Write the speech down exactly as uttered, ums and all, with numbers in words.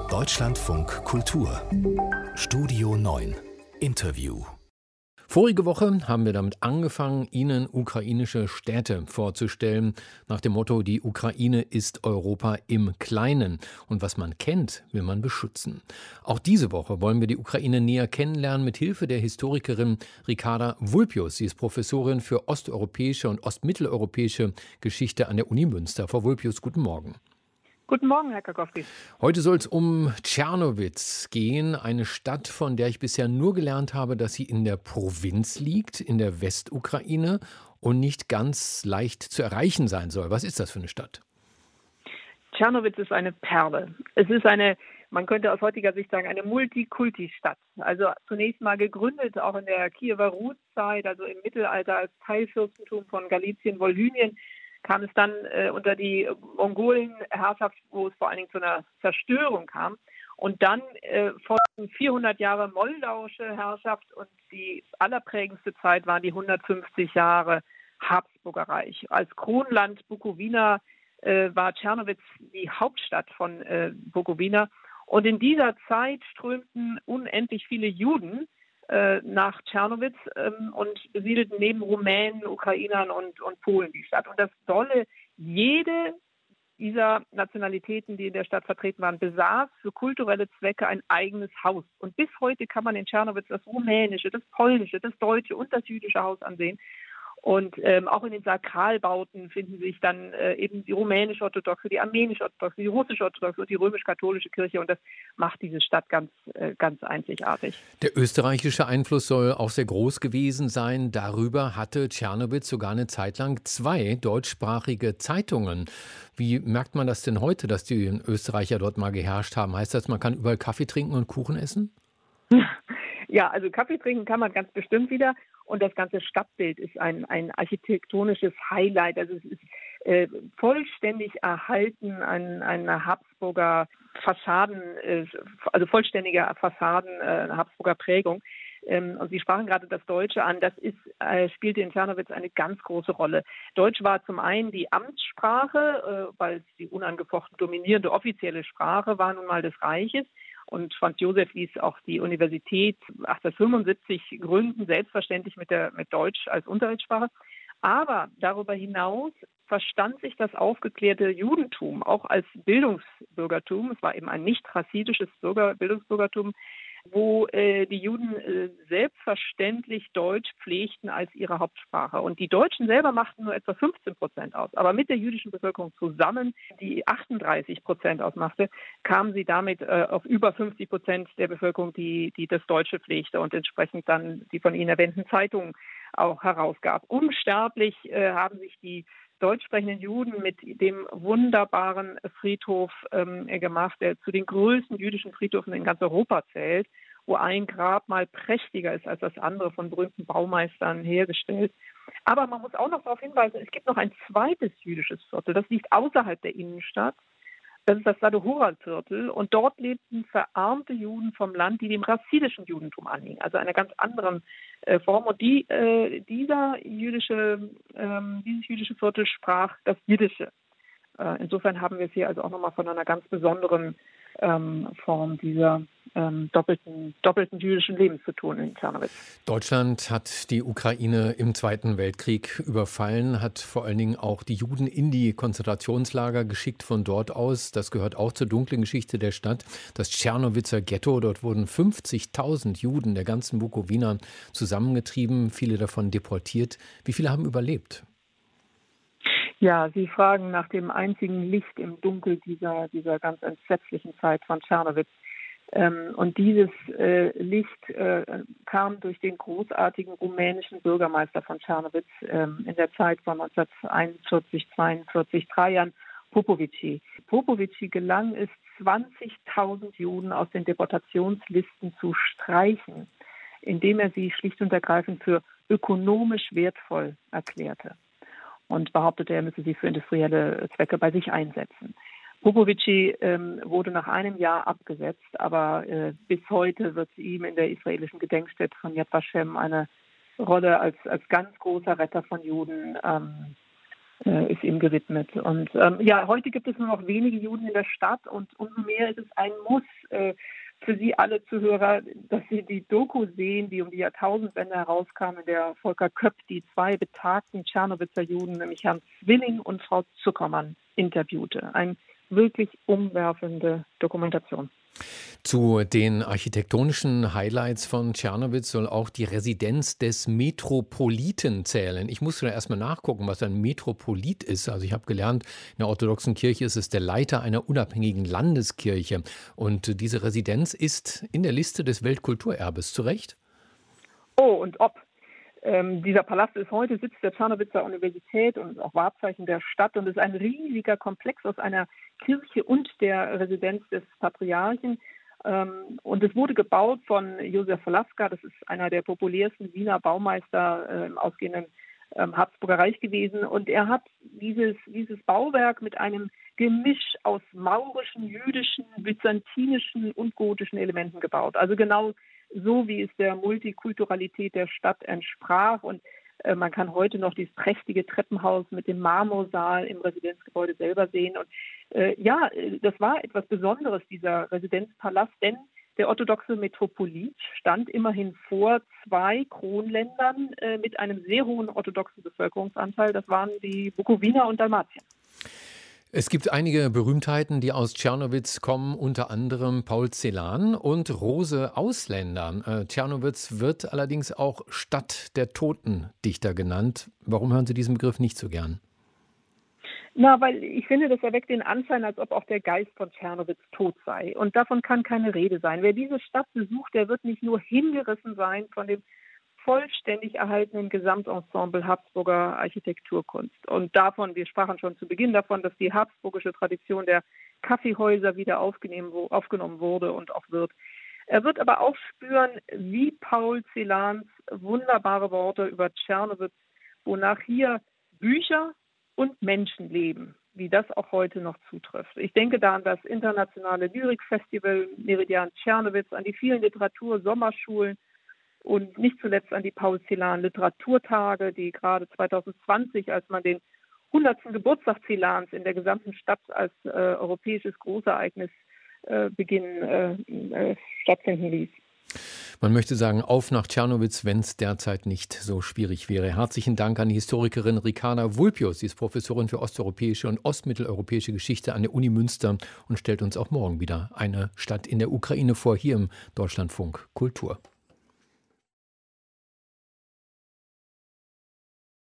Deutschlandfunk Kultur Studio neun Interview. Vorige Woche haben wir damit angefangen, Ihnen ukrainische Städte vorzustellen, nach dem Motto, die Ukraine ist Europa im Kleinen. Und was man kennt, will man beschützen. Auch diese Woche wollen wir die Ukraine näher kennenlernen mit Hilfe der Historikerin Ricarda Vulpius. Sie ist Professorin für osteuropäische und ostmitteleuropäische Geschichte an der Uni Münster. Frau Vulpius, guten Morgen. Guten Morgen, Herr Kakowski. Heute soll es um Czernowitz gehen, eine Stadt, von der ich bisher nur gelernt habe, dass sie in der Provinz liegt, in der Westukraine und nicht ganz leicht zu erreichen sein soll. Was ist das für eine Stadt? Czernowitz ist eine Perle. Es ist eine, man könnte aus heutiger Sicht sagen, eine Multikulti-Stadt. Also zunächst mal gegründet, auch in der Kiewer Ruszeit, also im Mittelalter als Teilfürstentum von Galizien, Wolhynien, kam es dann äh, unter die Mongolenherrschaft, wo es vor allen Dingen zu einer Zerstörung kam. Und dann äh, folgten vierhundert Jahre moldauische Herrschaft und die allerprägendste Zeit waren die hundertfünfzig Jahre Habsburger Reich. Als Kronland Bukowina äh, war Czernowitz die Hauptstadt von äh, Bukowina. Und in dieser Zeit strömten unendlich viele Juden nach Czernowitz ähm, und besiedelten neben Rumänen, Ukrainern und, und Polen die Stadt. Und das Tolle, jede dieser Nationalitäten, die in der Stadt vertreten waren, besaß für kulturelle Zwecke ein eigenes Haus. Und bis heute kann man in Czernowitz das rumänische, das polnische, das deutsche und das jüdische Haus ansehen. Und ähm, auch in den Sakralbauten finden sich dann äh, eben die rumänisch-orthodoxe, die armenisch-orthodoxe, die russisch-orthodoxe und die römisch-katholische Kirche. Und das macht diese Stadt ganz, äh, ganz einzigartig. Der österreichische Einfluss soll auch sehr groß gewesen sein. Darüber hatte Czernowitz sogar eine Zeit lang zwei deutschsprachige Zeitungen. Wie merkt man das denn heute, dass die Österreicher dort mal geherrscht haben? Heißt das, man kann überall Kaffee trinken und Kuchen essen? Ja, also Kaffee trinken kann man ganz bestimmt wieder. Und das ganze Stadtbild ist ein, ein architektonisches Highlight. Also es ist äh, vollständig erhalten, ein, eine Habsburger Fassaden, äh, also vollständige Fassaden, äh, eine Habsburger Prägung. Ähm, und Sie sprachen gerade das Deutsche an. Das ist, äh, spielte in Czernowitz eine ganz große Rolle. Deutsch war zum einen die Amtssprache, äh, weil es die unangefochten dominierende offizielle Sprache war nun mal des Reiches. Und Franz Josef ließ auch die Universität achtzehnhundertfünfundsiebzig gründen, selbstverständlich mit der mit Deutsch als Unterrichtssprache. Aber darüber hinaus verstand sich das aufgeklärte Judentum auch als Bildungsbürgertum. Es war eben ein nicht chassidisches Bürger, Bildungsbürgertum, wo äh, die Juden äh, selbstverständlich Deutsch pflegten als ihre Hauptsprache. Und die Deutschen selber machten nur etwa fünfzehn Prozent aus. Aber mit der jüdischen Bevölkerung zusammen, die achtunddreißig Prozent ausmachte, kamen sie damit äh, auf über fünfzig Prozent der Bevölkerung, die, die das Deutsche pflegte und entsprechend dann die von Ihnen erwähnten Zeitungen auch herausgab. Unsterblich äh, haben sich die deutschsprechenden Juden mit dem wunderbaren Friedhof ähm, gemacht, der zu den größten jüdischen Friedhöfen in ganz Europa zählt, wo ein Grabmal prächtiger ist als das andere, von berühmten Baumeistern hergestellt. Aber man muss auch noch darauf hinweisen, es gibt noch ein zweites jüdisches Viertel, das liegt außerhalb der Innenstadt. Das ist das Sadohural-Viertel und dort lebten verarmte Juden vom Land, die dem rassidischen Judentum anhingen, also einer ganz anderen äh, Form. Und die, äh, dieser jüdische, ähm, dieses jüdische Viertel sprach das Jiddische. Äh, insofern haben wir es hier also auch nochmal von einer ganz besonderen ähm, Form dieser ähm, doppelten, doppelten jüdischen Lebens zu tun in Czernowitz. Deutschland hat die Ukraine im Zweiten Weltkrieg überfallen, hat vor allen Dingen auch die Juden in die Konzentrationslager geschickt von dort aus. Das gehört auch zur dunklen Geschichte der Stadt. Das Czernowitzer Ghetto, dort wurden fünfzigtausend Juden der ganzen Bukowina zusammengetrieben, viele davon deportiert. Wie viele haben überlebt? Ja, Sie fragen nach dem einzigen Licht im Dunkel dieser, dieser ganz entsetzlichen Zeit von Czernowitz. Ähm, und dieses äh, Licht äh, kam durch den großartigen rumänischen Bürgermeister von Czernowitz ähm, in der Zeit von neunzehnhunderteinundvierzig, zweiundvierzig, Trajan Popovici. Popovici gelang es, zwanzigtausend Juden aus den Deportationslisten zu streichen, indem er sie schlicht und ergreifend für ökonomisch wertvoll erklärte und behauptete, er müsse sie für industrielle Zwecke bei sich einsetzen. Popovici ähm, wurde nach einem Jahr abgesetzt, aber äh, bis heute wird ihm in der israelischen Gedenkstätte von Yad Vashem eine Rolle als, als ganz großer Retter von Juden ähm, äh, ist ihm gewidmet. Und ähm, ja, heute gibt es nur noch wenige Juden in der Stadt und umso mehr ist es ein Muss äh, für Sie alle Zuhörer, dass Sie die Doku sehen, die um die Jahrtausendwende herauskam, in der Volker Köpp die zwei betagten Tschernowitzer Juden, nämlich Herrn Zwilling und Frau Zuckermann, interviewte. Eine wirklich umwerfende Dokumentation. Zu den architektonischen Highlights von Czernowitz soll auch die Residenz des Metropoliten zählen. Ich musste da erstmal nachgucken, was ein Metropolit ist. Also ich habe gelernt, in der orthodoxen Kirche ist es der Leiter einer unabhängigen Landeskirche. Und diese Residenz ist in der Liste des Weltkulturerbes, zu Recht? Oh, und ob. Ähm, dieser Palast ist heute Sitz der Czernowitzer Universität und auch Wahrzeichen der Stadt und ist ein riesiger Komplex aus einer Kirche und der Residenz des Patriarchen. Ähm, und es wurde gebaut von Josef Laska, das ist einer der populärsten Wiener Baumeister äh, im ausgehenden ähm, Habsburger Reich gewesen. Und er hat dieses, dieses Bauwerk mit einem Gemisch aus maurischen, jüdischen, byzantinischen und gotischen Elementen gebaut. Also genau so, wie es der Multikulturalität der Stadt entsprach. Und äh, man kann heute noch dieses prächtige Treppenhaus mit dem Marmorsaal im Residenzgebäude selber sehen. Und äh, ja, das war etwas Besonderes, dieser Residenzpalast, denn der orthodoxe Metropolit stand immerhin vor zwei Kronländern äh, mit einem sehr hohen orthodoxen Bevölkerungsanteil. Das waren die Bukowiner und Dalmatien. Es gibt einige Berühmtheiten, die aus Czernowitz kommen, unter anderem Paul Celan und Rose Ausländer. Äh, Czernowitz wird allerdings auch Stadt der Totendichter genannt. Warum hören Sie diesen Begriff nicht so gern? Na, weil ich finde, das erweckt den Anschein, als ob auch der Geist von Czernowitz tot sei. Und davon kann keine Rede sein. Wer diese Stadt besucht, der wird nicht nur hingerissen sein von dem vollständig erhaltenen Gesamtensemble Habsburger Architekturkunst. Und davon, wir sprachen schon zu Beginn davon, dass die habsburgische Tradition der Kaffeehäuser wieder aufgenommen wurde und auch wird. Er wird aber auch spüren, wie Paul Celans wunderbare Worte über Czernowitz, wonach hier Bücher und Menschen leben, wie das auch heute noch zutrifft. Ich denke da an das internationale Lyrikfestival Meridian Czernowitz, an die vielen Literatur-Sommerschulen, und nicht zuletzt an die Paul Celan Literaturtage, die gerade zwanzig zwanzig, als man den hundertsten Geburtstag Celans in der gesamten Stadt als äh, europäisches Großereignis äh, beginnen, äh, äh, stattfinden ließ. Man möchte sagen, auf nach Czernowitz, wenn es derzeit nicht so schwierig wäre. Herzlichen Dank an die Historikerin Ricarda Vulpius. Sie ist Professorin für osteuropäische und ostmitteleuropäische Geschichte an der Uni Münster und stellt uns auch morgen wieder eine Stadt in der Ukraine vor, hier im Deutschlandfunk Kultur.